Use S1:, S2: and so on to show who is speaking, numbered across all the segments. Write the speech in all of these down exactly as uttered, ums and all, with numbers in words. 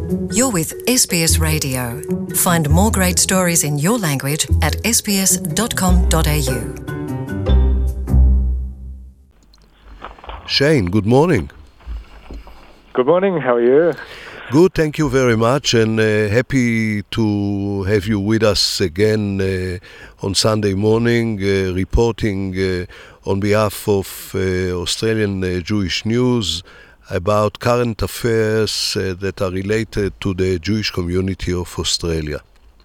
S1: You're with S B S Radio. Find more great stories in your language at s b s dot com dot a u.
S2: Shane, good morning.
S3: Good morning, how are you?
S2: Good, thank you very much, and uh, happy to have you with us again uh, on Sunday morning, uh, reporting uh, on behalf of uh, Australian uh, Jewish News about current affairs uh, that are related to the Jewish community of Australia.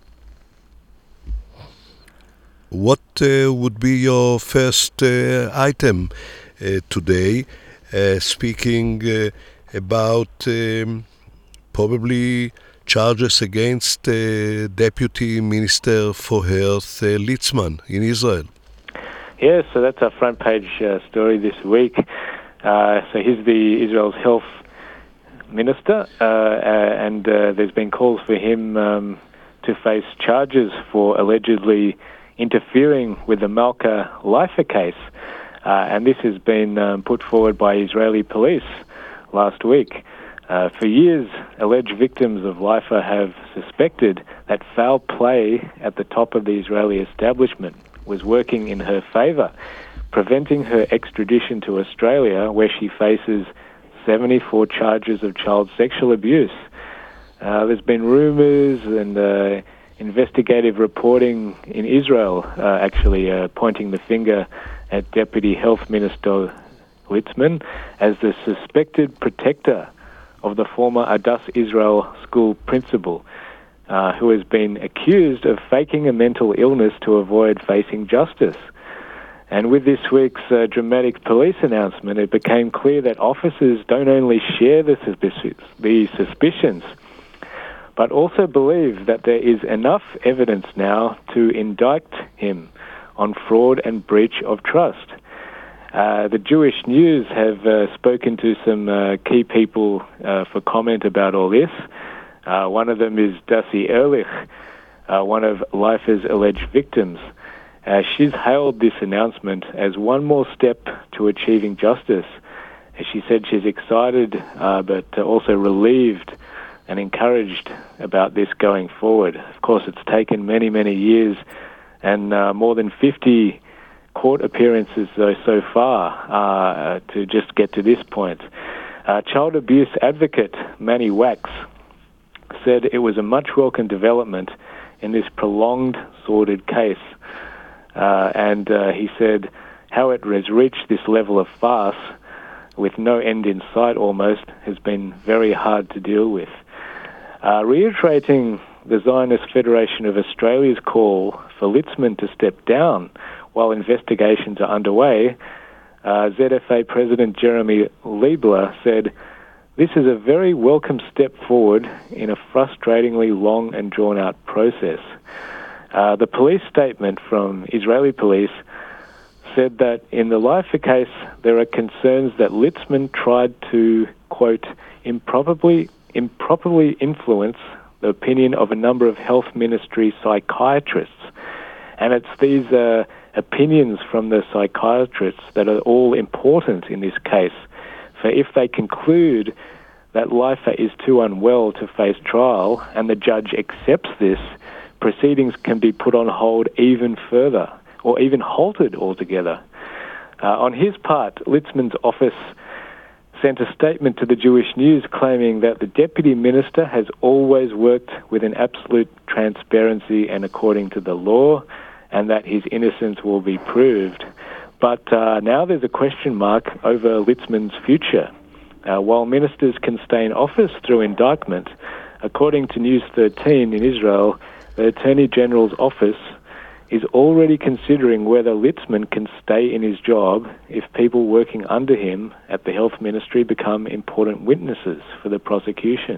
S2: What uh, would be your first uh, item uh, today, uh, speaking uh, about um, probably charges against uh, Deputy Minister for Health uh, Litzman in Israel?
S3: Yes, so that's our front page uh, story this week. Uh, so he's the Israel's health minister, uh, uh, and uh, there's been calls for him um, to face charges for allegedly interfering with the Malka Leifer case. Uh, and this has been um, put forward by Israeli police last week. Uh, for years, alleged victims of Leifer have suspected that foul play at the top of the Israeli establishment was working in her favour, preventing her extradition to Australia, where she faces seventy-four charges of child sexual abuse. Uh, there's been rumours and uh, investigative reporting in Israel, uh, actually uh, pointing the finger at Deputy Health Minister Litzman as the suspected protector of the former Adas Israel school principal, uh, who has been accused of faking a mental illness to avoid facing justice. And with this week's uh, dramatic police announcement, it became clear that officers don't only share the, suspic- the suspicions, but also believe that there is enough evidence now to indict him on fraud and breach of trust. Uh, the Jewish News have uh, spoken to some uh, key people uh, for comment about all this. Uh, one of them is Dasi Ehrlich, uh, one of Leifer's alleged victims. Uh, she's hailed this announcement as one more step to achieving justice. As she said, she's excited uh, but also relieved and encouraged about this going forward. Of course, it's taken many, many years and uh, more than fifty court appearances though so far uh, to just get to this point. Uh, child abuse advocate Manny Wax said it was a much welcome development in this prolonged, sordid case. Uh, and uh, he said how it has reached this level of farce with no end in sight almost has been very hard to deal with. Uh, reiterating the Zionist Federation of Australia's call for Litzman to step down while investigations are underway, uh, Z F A President Jeremy Liebler said, "This is a very welcome step forward in a frustratingly long and drawn-out process." Uh, the police statement from Israeli police said that in the Leifer case, there are concerns that Litzman tried to, quote, improperly, improperly influence the opinion of a number of health ministry psychiatrists. And it's these uh, opinions from the psychiatrists that are all important in this case. For if they conclude that Leifer is too unwell to face trial and the judge accepts this, proceedings can be put on hold even further or even halted altogether. Uh, on his part, Litzman's office sent a statement to the Jewish News claiming that the deputy minister has always worked with an absolute transparency and according to the law, and that his innocence will be proved. But uh, now there's a question mark over Litzman's future. Uh, while ministers can stay in office through indictment, according to News thirteen in Israel, the Attorney General's office is already considering whether Litzman can stay in his job if people working under him at the health ministry become important witnesses for the prosecution.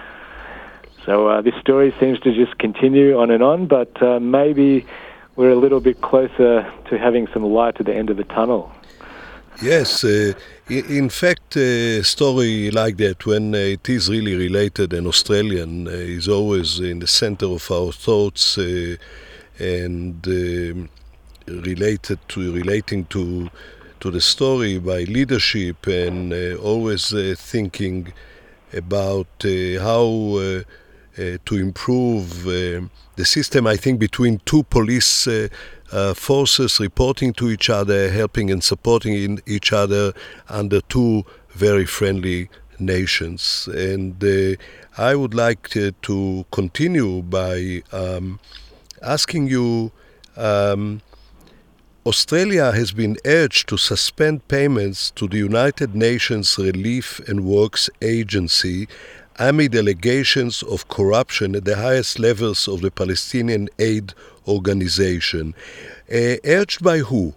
S3: So uh, this story seems to just continue on and on, but uh, maybe we're a little bit closer to having some light at the end of the tunnel.
S2: Yes, uh, in fact, a story like that, when uh, it is really related and Australian, uh, is always in the center of our thoughts uh, and uh, related to relating to to the story by leadership and uh, always uh, thinking about uh, how uh, uh, to improve uh, the system, I think, between two police uh, uh, forces reporting to each other, helping and supporting in each other under two very friendly nations. And uh, I would like uh, to continue by um, asking you, um, Australia has been urged to suspend payments to the United Nations Relief and Works Agency amid allegations of corruption at the highest levels of the Palestinian aid organization. Uh, urged by who,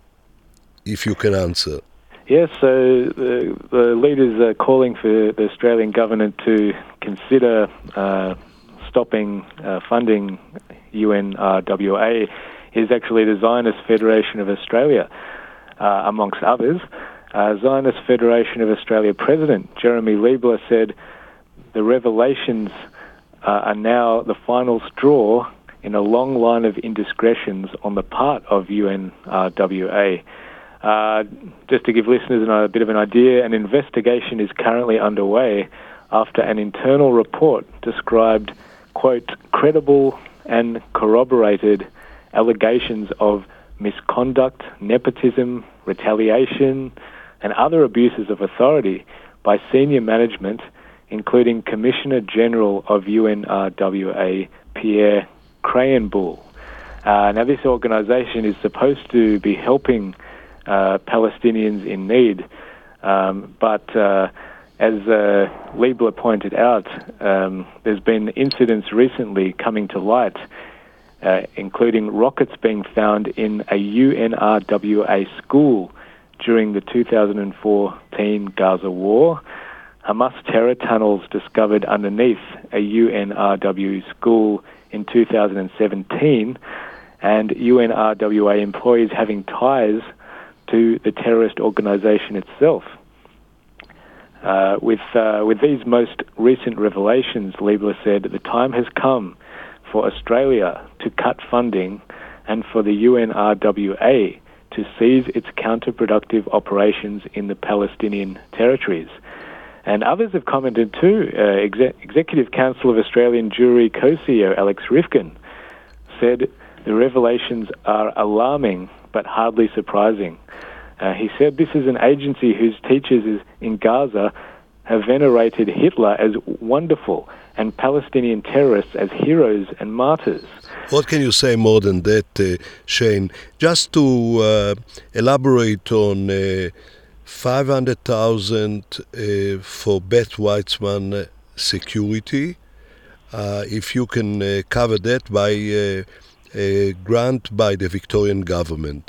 S2: if you can answer?
S3: Yes, so the, the leaders are calling for the Australian government to consider uh, stopping uh, funding U N R W A. Is actually the Zionist Federation of Australia, uh, amongst others. Uh, Zionist Federation of Australia President Jeremy Liebler said the revelations uh, are now the final straw in a long line of indiscretions on the part of U N R W A. Uh, just to give listeners a bit of an idea, an investigation is currently underway after an internal report described, quote, credible and corroborated allegations of misconduct, nepotism, retaliation, and other abuses of authority by senior management, including Commissioner General of U N R W A, Pierre Krahenbuhl. Uh, now, this organisation is supposed to be helping uh, Palestinians in need, um, but uh, as uh, Liebler pointed out, um, there's been incidents recently coming to light, Uh, including rockets being found in a U N R W A school during the two thousand fourteen Gaza war, Hamas terror tunnels discovered underneath a U N R W A school in two thousand seventeen, and U N R W A employees having ties to the terrorist organization itself. Uh, with, uh, with these most recent revelations, Liebler said, the time has come for Australia to cut funding and for the U N R W A to cease its counterproductive operations in the Palestinian territories. And others have commented too. Uh, Exe- Executive Council of Australian Jewry co-C E O Alex Rifkin said the revelations are alarming but hardly surprising. Uh, he said this is an agency whose teachers is in Gaza have venerated Hitler as wonderful and Palestinian terrorists as heroes and martyrs.
S2: What can you say more than that, uh, Shane? Just to uh, elaborate on uh, five hundred thousand uh, for Beth Weitzman security, uh, if you can uh, cover that by uh, a grant by the Victorian government.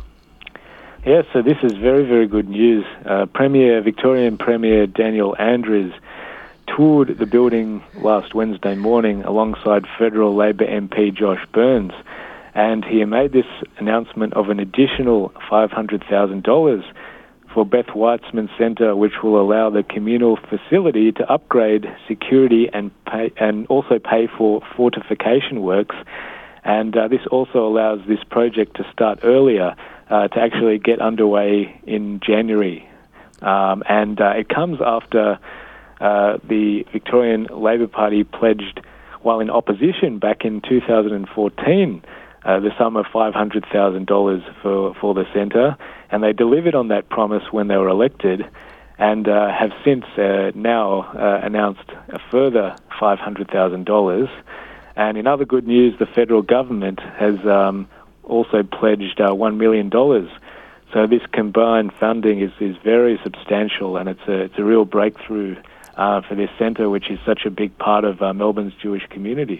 S3: Yes, so this is very, very good news. Uh, Premier, Victorian Premier Daniel Andrews toured the building last Wednesday morning alongside federal Labor M P Josh Burns, and he made this announcement of an additional five hundred thousand dollars for Beth Weitzman Centre, which will allow the communal facility to upgrade security and pay, and also pay for fortification works. And uh, this also allows this project to start earlier, uh, to actually get underway in January. Um, and uh, it comes after Uh, the Victorian Labor Party pledged, while in opposition back in two thousand fourteen, uh, the sum of five hundred thousand dollars for, for the centre, and they delivered on that promise when they were elected, and uh, have since uh, now uh, announced a further five hundred thousand dollars. And in other good news, the federal government has um, also pledged uh, one million dollars. So this combined funding is, is very substantial, and it's a, it's a real breakthrough Uh, for this centre, which is such a big part of uh, Melbourne's Jewish community.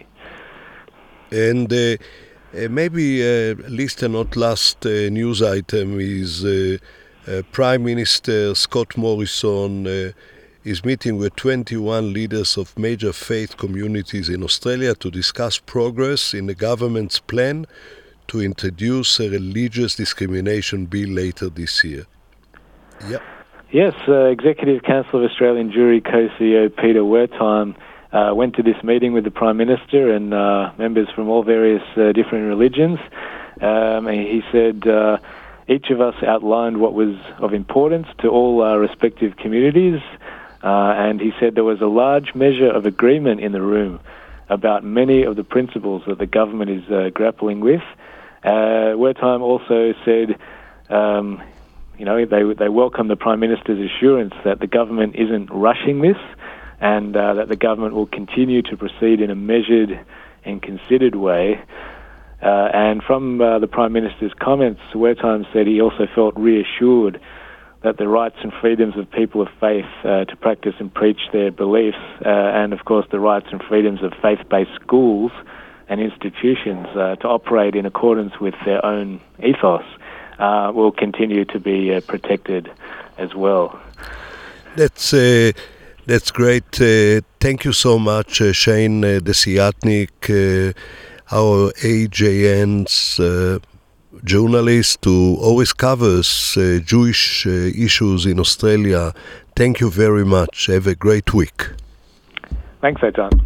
S2: And uh, uh, maybe uh, least and not last uh, news item is uh, uh, Prime Minister Scott Morrison uh, is meeting with twenty-one leaders of major faith communities in Australia to discuss progress in the government's plan to introduce a religious discrimination bill later this year. Yeah.
S3: Yes, uh, Executive Council of Australian Jewry co-C E O Peter Wertheim uh, went to this meeting with the Prime Minister and uh, members from all various uh, different religions. Um, and he said uh, each of us outlined what was of importance to all our respective communities, Uh, and he said there was a large measure of agreement in the room about many of the principles that the government is uh, grappling with. Uh, Wertheim also said, um, you know, they they welcome the Prime Minister's assurance that the government isn't rushing this, and uh, that the government will continue to proceed in a measured and considered way. Uh, and from uh, the Prime Minister's comments, Wertheim said he also felt reassured that the rights and freedoms of people of faith uh, to practice and preach their beliefs, uh, and of course the rights and freedoms of faith-based schools and institutions uh, to operate in accordance with their own ethos, uh, will continue to be uh, protected as well.
S2: That's uh, that's great. Uh, thank you so much, uh, Shane uh, Desiatnik, uh, our A J N's uh, journalist who always covers uh, Jewish uh, issues in Australia. Thank you very much. Have a great week.
S3: Thanks, Eitan.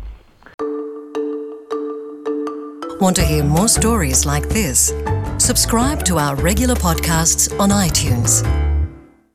S1: Want to hear more stories like this? Subscribe to our regular podcasts on iTunes.